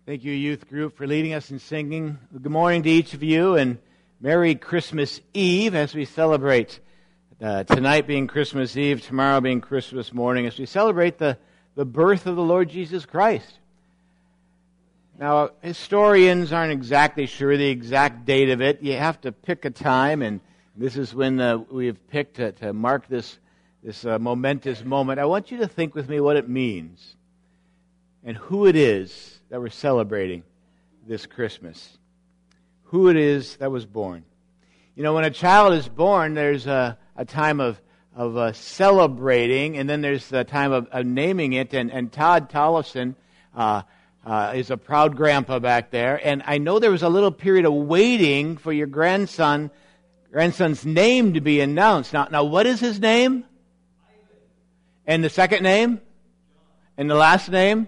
Thank you, youth group, for leading us in singing. Good morning to each of you, and Merry Christmas Eve as we celebrate tonight being Christmas Eve, tomorrow being Christmas morning, as we celebrate the birth of the Lord Jesus Christ. Now, historians aren't exactly sure the exact date of it. You have to pick a time, and this is when we've picked to mark this momentous moment. I want you to think with me what it means and who it is that we're celebrating this Christmas. Who it is that was born. You know, when a child is born, there's a time of celebrating, and then there's the time of naming it. And Todd Tollefson is a proud grandpa back there. And I know there was a little period of waiting for your grandson's name to be announced. Now, what is his name? And the second name? And the last name?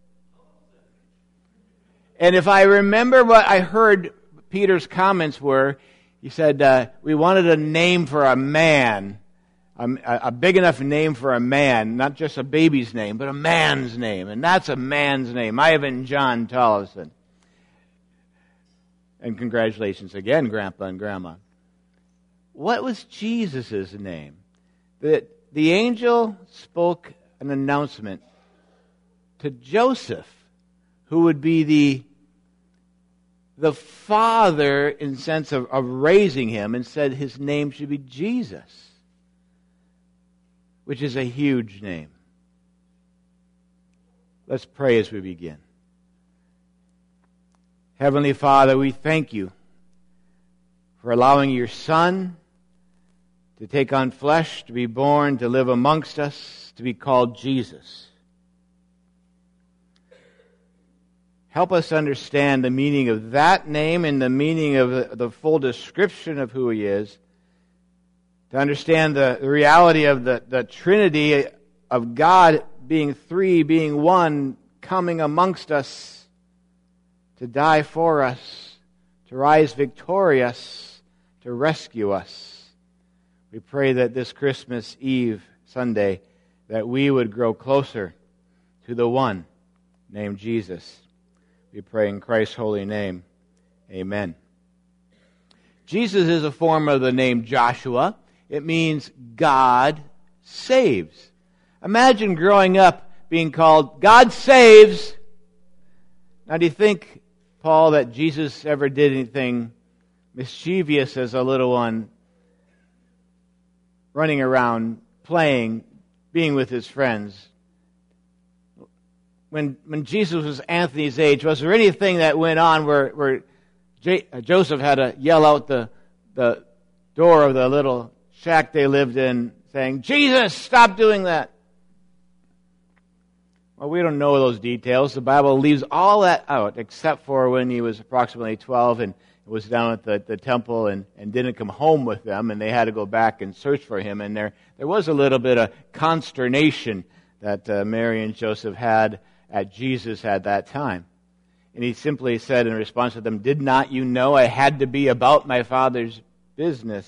And if I remember what I heard Peter's comments were, he said, we wanted a name for a man, a big enough name for a man, not just a baby's name, but a man's name. And that's a man's name, Ivan John Tollefson. And congratulations again, Grandpa and Grandma. What was Jesus' name? The angel spoke an announcement to Joseph, who would be the father in sense of raising him, and said his name should be Jesus, which is a huge name. Let's pray as we begin. Heavenly Father, we thank you for allowing your Son to take on flesh, to be born, to live amongst us, to be called Jesus. Help us understand the meaning of that name and the meaning of the full description of who He is. To understand the reality of the Trinity of God being three, being one, coming amongst us to die for us, to rise victorious, to rescue us. We pray that this Christmas Eve, Sunday, that we would grow closer to the one named Jesus. We pray in Christ's holy name. Amen. Jesus is a form of the name Joshua. It means God saves. Imagine growing up being called God saves. Now, do you think, Paul, that Jesus ever did anything mischievous as a little one, running around, playing, being with his friends? When Jesus was Anthony's age, was there anything that went on where Joseph had to yell out the door of the little shack they lived in, saying, "Jesus, stop doing that"? Well, we don't know those details. The Bible leaves all that out, except for when he was approximately 12 and was down at the temple and didn't come home with them, and they had to go back and search for him. And there was a little bit of consternation that Mary and Joseph had at Jesus at that time. And he simply said in response to them, "Did not you know I had to be about my Father's business?"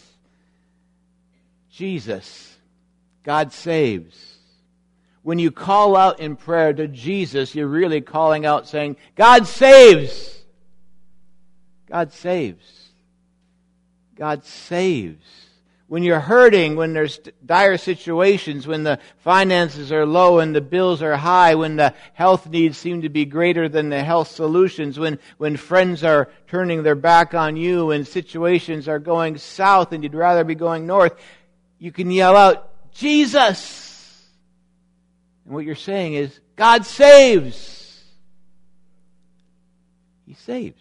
Jesus, God saves. When you call out in prayer to Jesus, you're really calling out saying, God saves. God saves. God saves. When you're hurting, when there's dire situations, when the finances are low and the bills are high, when the health needs seem to be greater than the health solutions, when friends are turning their back on you, when situations are going south and you'd rather be going north, you can yell out, Jesus! And what you're saying is, God saves! He saves.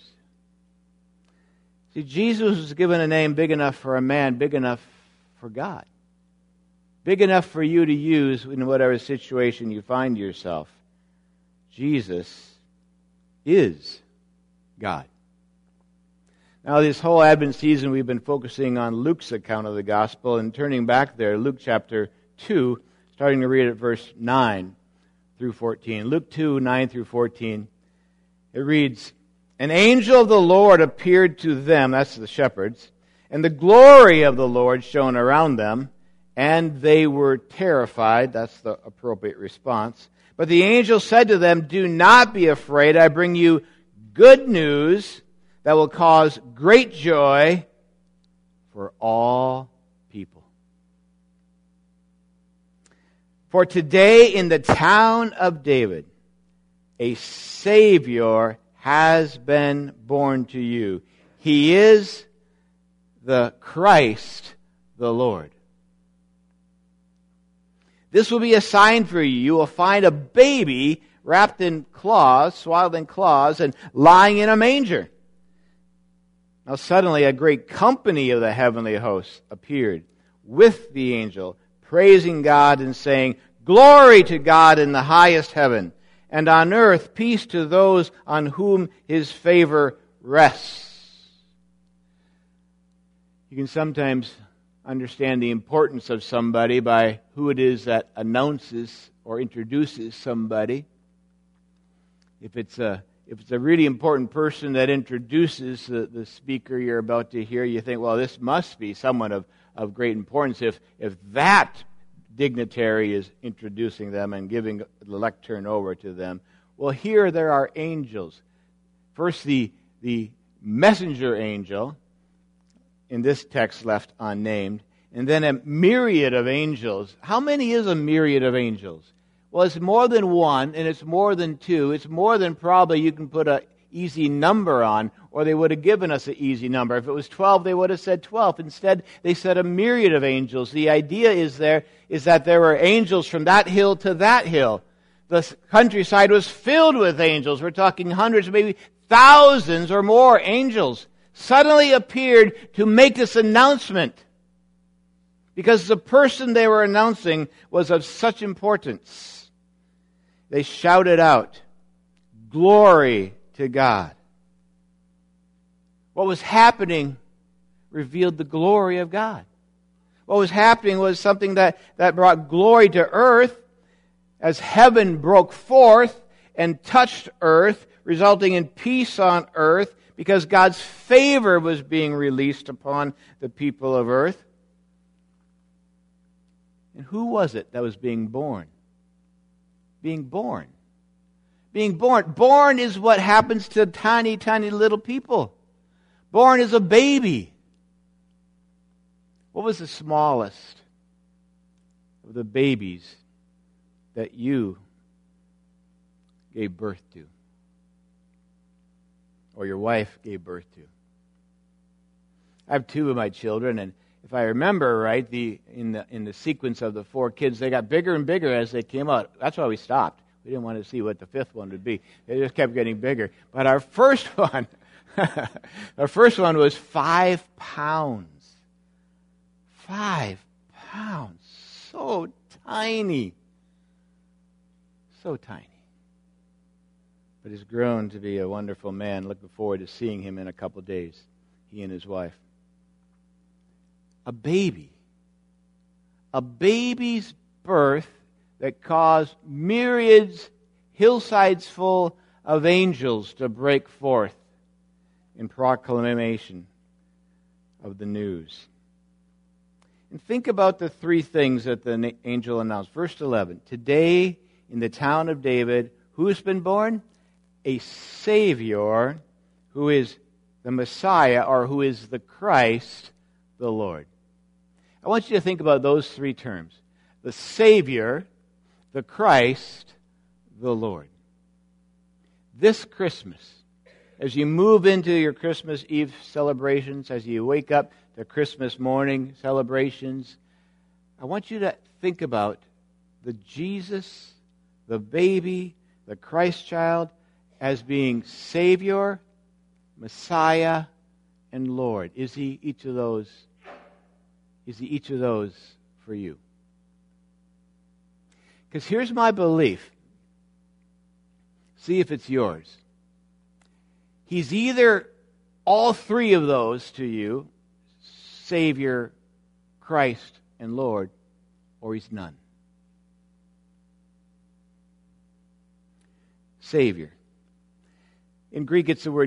See, Jesus was given a name big enough for a man, big enough for God. Big enough for you to use in whatever situation you find yourself. Jesus is God. Now, this whole Advent season, we've been focusing on Luke's account of the gospel, and turning back there, Luke chapter 2, starting to read at verse 9 through 14. Luke 2, 9 through 14. It reads, "An angel of the Lord appeared to them," that's the shepherds, "and the glory of the Lord shone around them, and they were terrified." That's the appropriate response. "But the angel said to them, 'Do not be afraid. I bring you good news that will cause great joy for all people. For today in the town of David, a Savior has been born to you. He is the Christ, the Lord. This will be a sign for you. You will find a baby wrapped in cloths, swaddled in cloths, and lying in a manger. Now suddenly a great company of the heavenly hosts appeared with the angel, praising God and saying, "Glory to God in the highest heaven, and on earth peace to those on whom His favor rests." You can sometimes understand the importance of somebody by who it is that announces or introduces somebody. If it's a really important person that introduces the speaker you're about to hear, you think, well, this must be someone of great importance if that dignitary is introducing them and giving the lectern over to them. Well, here there are angels. First, the messenger angel, in this text left unnamed, and then a myriad of angels. How many is a myriad of angels? Well, it's more than one, and it's more than two. It's more than probably you can put an easy number on, or they would have given us an easy number. If it was 12, they would have said 12. Instead, they said a myriad of angels. The idea is that there were angels from that hill to that hill. The countryside was filled with angels. We're talking hundreds, maybe thousands or more angels suddenly appeared to make this announcement, because the person they were announcing was of such importance. They shouted out, "Glory to God." What was happening revealed the glory of God. What was happening was something that brought glory to earth as heaven broke forth and touched earth, resulting in peace on earth, because God's favor was being released upon the people of earth. And who was it that was being born? Being born. Being born. Born is what happens to tiny, tiny little people. Born is a baby. What was the smallest of the babies that you gave birth to? Or your wife gave birth to? I have two of my children, and if I remember right, in the sequence of the four kids, they got bigger and bigger as they came out. That's why we stopped. We didn't want to see what the fifth one would be. They just kept getting bigger. But our first one, was 5 pounds. 5 pounds. So tiny. So tiny. But he's grown to be a wonderful man. Looking forward to seeing him in a couple of days, he and his wife. A baby. A baby's birth that caused myriads, hillsides full of angels to break forth in proclamation of the news. And think about the three things that the angel announced. Verse 11, today in the town of David, who has been born? A Savior who is the Messiah, or who is the Christ, the Lord. I want you to think about those three terms. The Savior, the Christ, the Lord. This Christmas, as you move into your Christmas Eve celebrations, as you wake up to Christmas morning celebrations, I want you to think about the Jesus, the baby, the Christ child, as being Savior, Messiah, and Lord. Is he each of those? Is he each of those for you? Because here's my belief. See if it's yours. He's either all three of those to you, Savior, Christ, and Lord, or he's none. Savior. In Greek, it's the word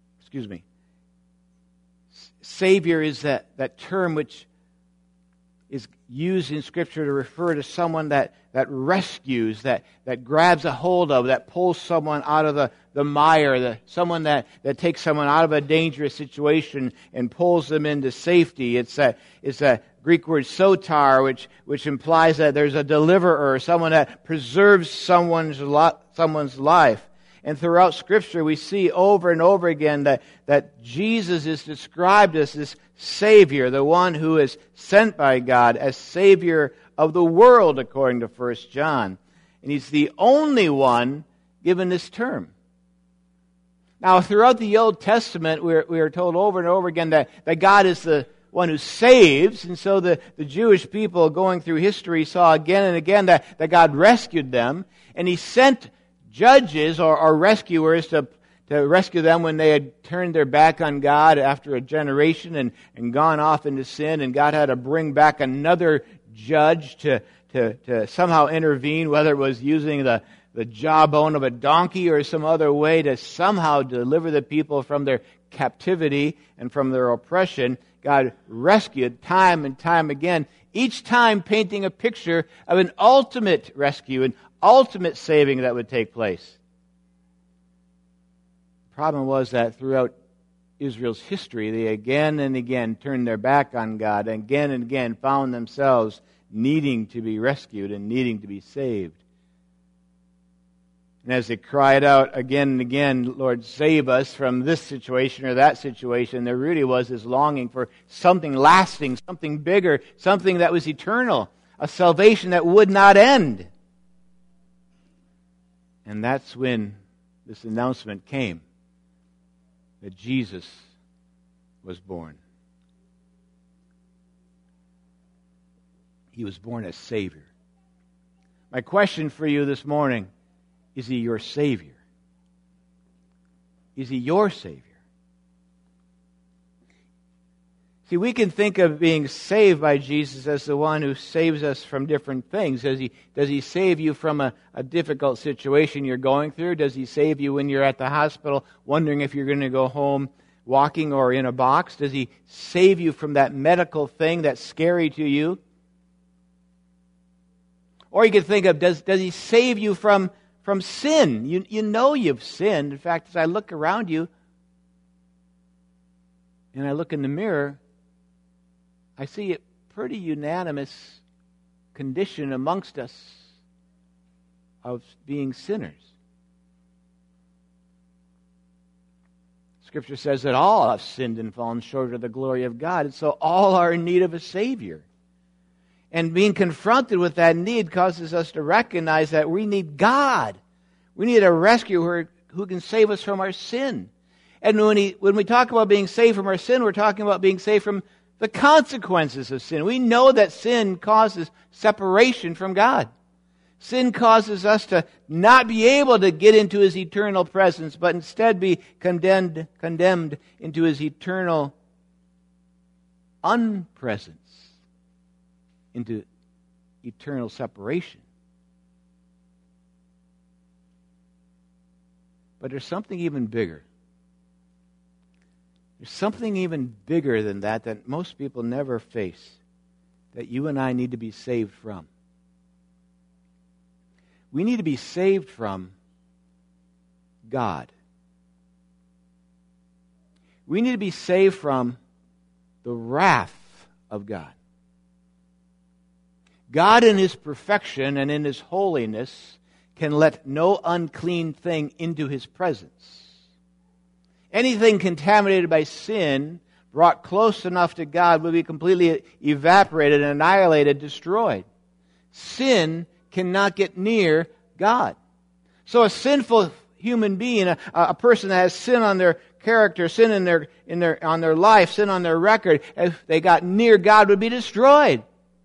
Savior is that term which is used in Scripture to refer to someone that rescues, that grabs a hold of, that pulls someone out of the mire, someone that takes someone out of a dangerous situation and pulls them into safety. It's a Greek word sotar, which implies that there's a deliverer, someone that preserves someone's life. And throughout Scripture, we see over and over again that Jesus is described as this Savior, the one who is sent by God as Savior of the world, according to 1 John. And He's the only one given this term. Now, throughout the Old Testament, we are told over and over again that God is the one who saves. And so the Jewish people going through history saw again and again that God rescued them. And He sent judges or rescuers to rescue them when they had turned their back on God after a generation and gone off into sin, and God had to bring back another judge to somehow intervene, whether it was using the jawbone of a donkey or some other way to somehow deliver the people from their captivity and from their oppression. God rescued time and time again, each time painting a picture of an ultimate rescue, an ultimate saving that would take place. The problem was that throughout Israel's history, they again and again turned their back on God, and again found themselves needing to be rescued and needing to be saved. And as they cried out again and again, Lord, save us from this situation or that situation, there really was this longing for something lasting, something bigger, something that was eternal, a salvation that would not end. And that's when this announcement came that Jesus was born. He was born as Savior. My question for you this morning, is He your Savior? Is He your Savior? See, we can think of being saved by Jesus as the one who saves us from different things. Does He save you from a difficult situation you're going through? Does He save you when you're at the hospital wondering if you're going to go home walking or in a box? Does He save you from that medical thing that's scary to you? Or you could think of, does He save you from sin? You know you've sinned. In fact, as I look around you and I look in the mirror, I see a pretty unanimous condition amongst us of being sinners. Scripture says that all have sinned and fallen short of the glory of God, and so all are in need of a Savior. And being confronted with that need causes us to recognize that we need God. We need a rescuer who can save us from our sin. And when we talk about being saved from our sin, we're talking about being saved from the consequences of sin. We know that sin causes separation from God. Sin causes us to not be able to get into His eternal presence, but instead be condemned into His eternal unpresence, into eternal separation. But there's something even bigger. There's something even bigger than that most people never face, that you and I need to be saved from. We need to be saved from God. We need to be saved from the wrath of God. God in His perfection and in His holiness can let no unclean thing into His presence. Anything contaminated by sin, brought close enough to God, will be completely evaporated, annihilated, destroyed. Sin cannot get near God. So a sinful human being, a person that has sin on their character, sin on their life, sin on their record, if they got near God, would be destroyed.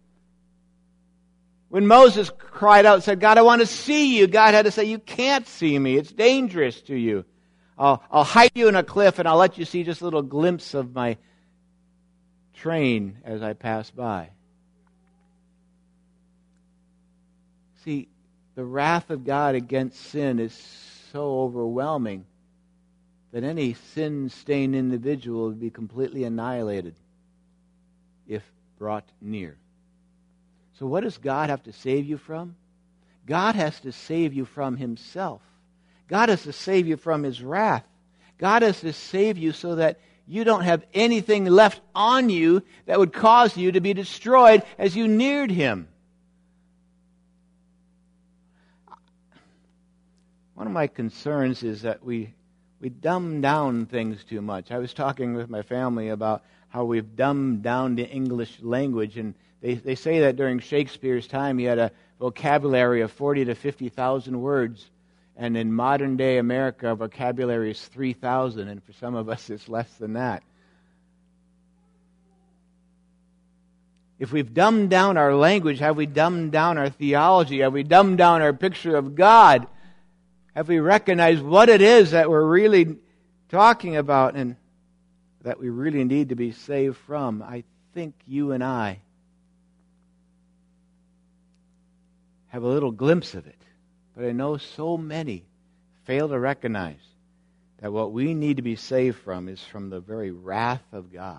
When Moses cried out and said, God, I want to see you, God had to say, you can't see me. It's dangerous to you. I'll hide you in a cliff and I'll let you see just a little glimpse of my train as I pass by. See, the wrath of God against sin is so overwhelming that any sin-stained individual would be completely annihilated if brought near. So what does God have to save you from? God has to save you from himself. God has to save you from his wrath. God has to save you so that you don't have anything left on you that would cause you to be destroyed as you neared him. One of my concerns is that we dumb down things too much. I was talking with my family about how we've dumbed down the English language, and they say that during Shakespeare's time he had a vocabulary of 40 to 50,000 words, and in modern day America, vocabulary is 3,000, and for some of us it's less than that. If we've dumbed down our language, have we dumbed down our theology? Have we dumbed down our picture of God? Have we recognized what it is that we're really talking about and that we really need to be saved from? I think you and I have a little glimpse of it. But I know so many fail to recognize that what we need to be saved from is from the very wrath of God.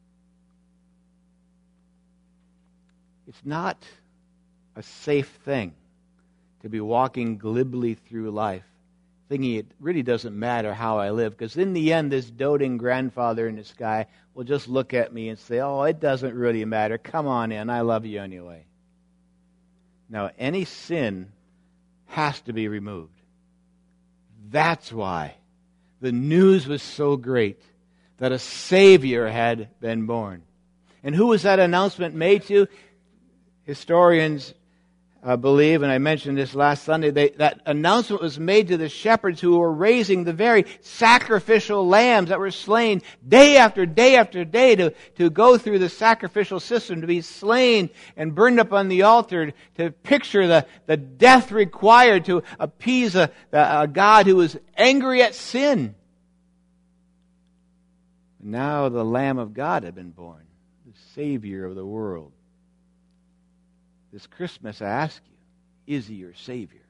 It's not a safe thing to be walking glibly through life, thinking it really doesn't matter how I live, because in the end, this doting grandfather in the sky will just look at me and say, oh, it doesn't really matter. Come on in. I love you anyway. Now, any sin has to be removed. That's why the news was so great that a Savior had been born. And who was that announcement made to? Historians believe, and I mentioned this last Sunday, that announcement was made to the shepherds who were raising the very sacrificial lambs that were slain day after day after day to go through the sacrificial system, to be slain and burned up on the altar, to picture the death required to appease a God who was angry at sin. Now the Lamb of God had been born, the Savior of the world. This Christmas, I ask you, is he your Savior?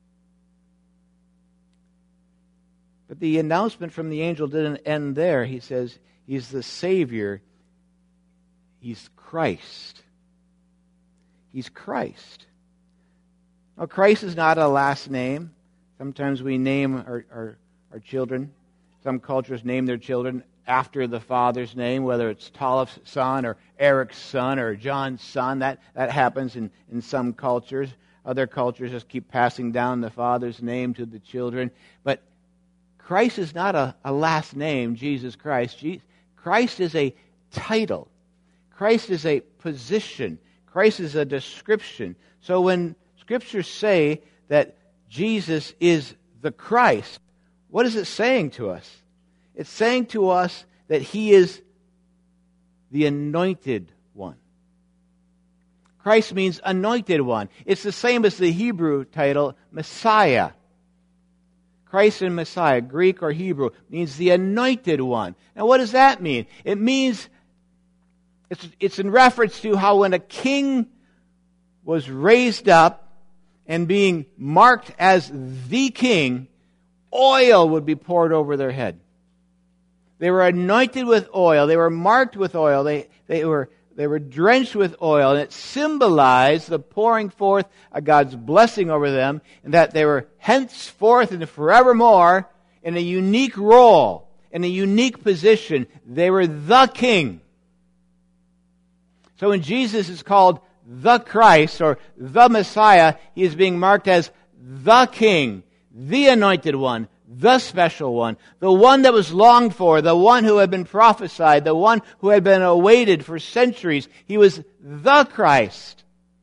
But the announcement from the angel didn't end there. He says he's the Savior. He's Christ. He's Christ. Now, Christ is not a last name. Sometimes we name our children. Some cultures name their children after the father's name, whether it's Tolliff's son or Eric's son or John's son. That happens in some cultures. Other cultures just keep passing down the father's name to the children. But Christ is not a last name, Jesus Christ. Christ is a title. Christ is a position. Christ is a description. So when Scriptures say that Jesus is the Christ, what is it saying to us? It's saying to us that he is the anointed one. Christ means anointed one. It's the same as the Hebrew title, Messiah. Christ and Messiah, Greek or Hebrew, means the anointed one. Now what does that mean? It means, it's in reference to how when a king was raised up and being marked as the king, oil would be poured over their head. They were anointed with oil. They were marked with oil. They were drenched with oil. And it symbolized the pouring forth of God's blessing over them, and that they were henceforth and forevermore in a unique role, in a unique position. They were the king. So when Jesus is called the Christ or the Messiah, he is being marked as the king, the anointed one, the special one, the one that was longed for, the one who had been prophesied, the one who had been awaited for centuries. He was the Christ.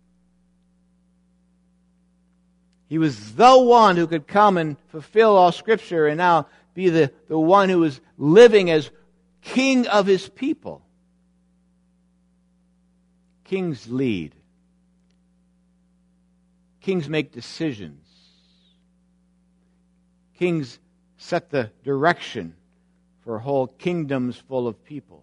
He was the one who could come and fulfill all Scripture and now be the one who was living as king of his people. Kings lead. Kings make decisions. Kings set the direction for whole kingdoms full of people.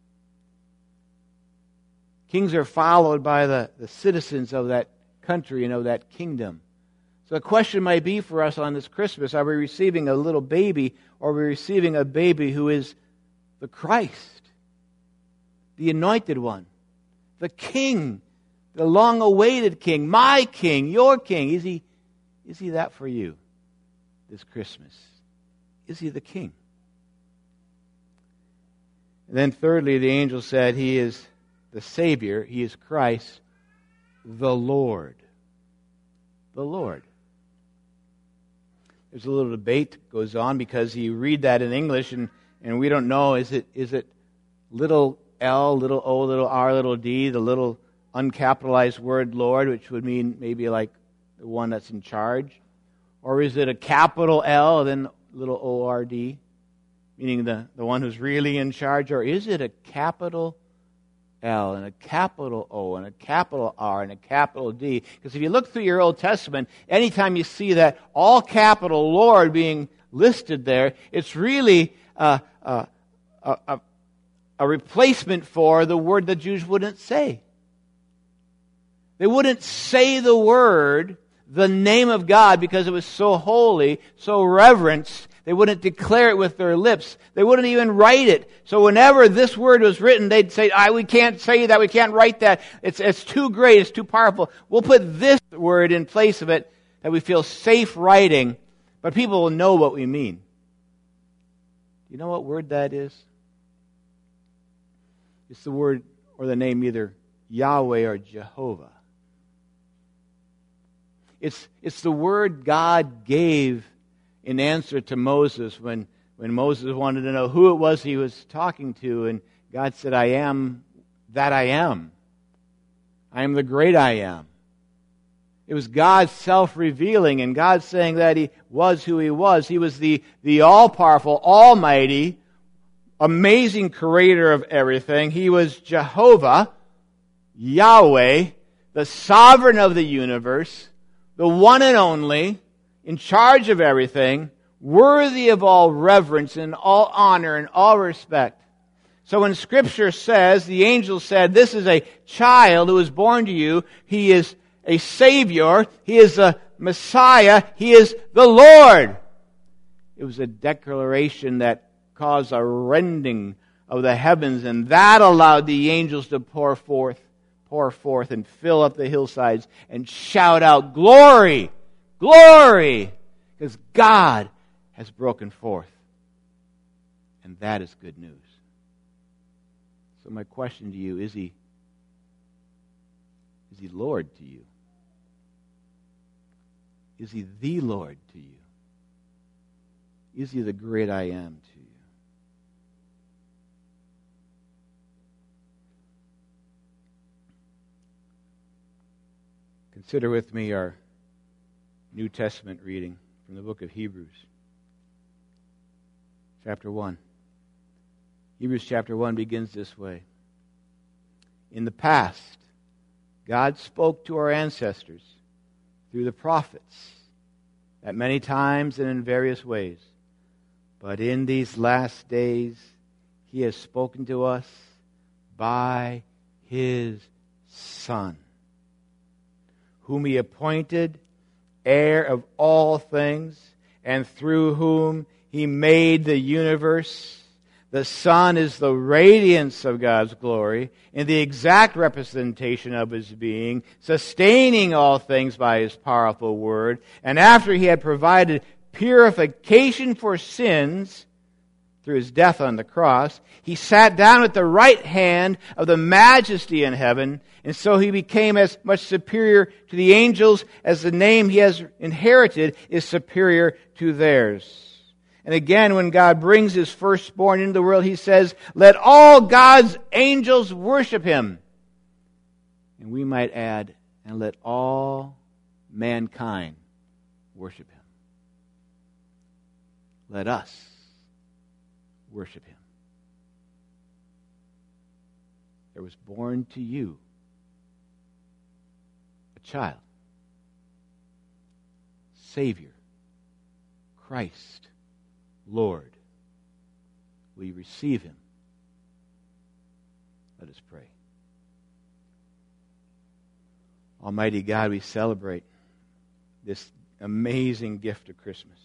Kings are followed by the citizens of that country and of that kingdom. So the question might be for us on this Christmas, are we receiving a little baby, or are we receiving a baby who is the Christ, the anointed one, the King, the long-awaited King, my King, your King. Is he that for you this Christmas? Is he the King? And then thirdly, the angel said he is the Savior. He is Christ, the Lord. The Lord. There's a little debate that goes on because you read that in English and we don't know, is it little L, little O, little R, little D, the little uncapitalized word Lord, which would mean maybe like the one that's in charge? Or is it a capital L, then little O-R-D, meaning the one who's really in charge? Or is it a capital L and a capital O and a capital R and a capital D? Because if you look through your Old Testament, anytime you see that all capital Lord being listed there, it's really a replacement for the word the Jews wouldn't say. They wouldn't say the word, the name of God, because it was so holy, so reverenced. They wouldn't declare it with their lips. They wouldn't even write it. So whenever this word was written, they'd say, we can't say that, we can't write that. It's too great, it's too powerful. We'll put this word in place of it that we feel safe writing, but people will know what we mean. You know what word that is? It's the word or the name either Yahweh or Jehovah. It's the word God gave in answer to Moses when Moses wanted to know who it was he was talking to, and God said, I am that I am. I am the great I am. It was God self-revealing, and God saying that He was who He was. He was the all-powerful, almighty, amazing creator of everything. He was Jehovah, Yahweh, the sovereign of the universe, the one and only, in charge of everything, worthy of all reverence and all honor and all respect. So when Scripture says, the angel said, this is a child who is born to you, He is a Savior, He is a Messiah, He is the Lord. It was a declaration that caused a rending of the heavens, and that allowed the angels to pour forth and fill up the hillsides and shout out, glory, glory, because God has broken forth. And that is good news. So my question to you, is He Lord to you? Is He the Lord to you? Is He the great I am to you? Consider with me our New Testament reading from the book of Hebrews, chapter 1. Hebrews chapter 1 begins this way. In the past, God spoke to our ancestors through the prophets at many times and in various ways. But in these last days, He has spoken to us by His Son, whom He appointed heir of all things, and through whom He made the universe. The Son is the radiance of God's glory and the exact representation of His being, sustaining all things by His powerful word. And after He had provided purification for sins through His death on the cross, He sat down at the right hand of the Majesty in heaven, and so He became as much superior to the angels as the name He has inherited is superior to theirs. And again, when God brings His firstborn into the world, He says, let all God's angels worship Him. And we might add, and let all mankind worship Him. Let us worship Him. There was born to you a child, Savior, Christ, Lord. Will you receive Him? Let us pray. Almighty God, we celebrate this amazing gift of Christmas.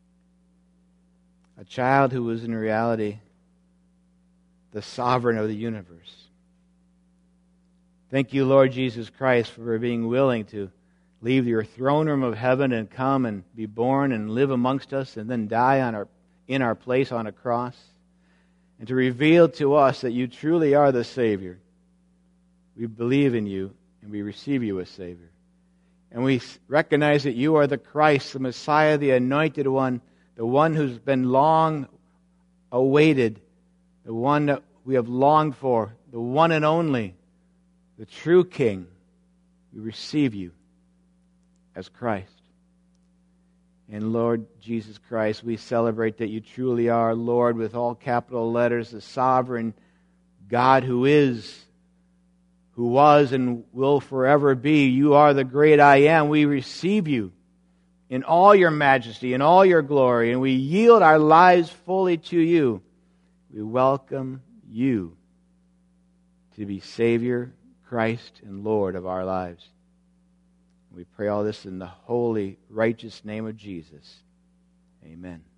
A child who was in reality the sovereign of the universe. Thank you, Lord Jesus Christ, for being willing to leave your throne room of heaven and come and be born and live amongst us and then die in our place on a cross, and to reveal to us that you truly are the Savior. We believe in you and we receive you as Savior. And we recognize that you are the Christ, the Messiah, the Anointed One, the one who's been long awaited, the one that we have longed for, the one and only, the true King. We receive you as Christ. And Lord Jesus Christ, we celebrate that you truly are Lord with all capital letters, the sovereign God who is, who was, and will forever be. You are the great I am. We receive you in all your majesty, in all your glory, and we yield our lives fully to you. We welcome you to be Savior, Christ, and Lord of our lives. We pray all this in the holy, righteous name of Jesus. Amen.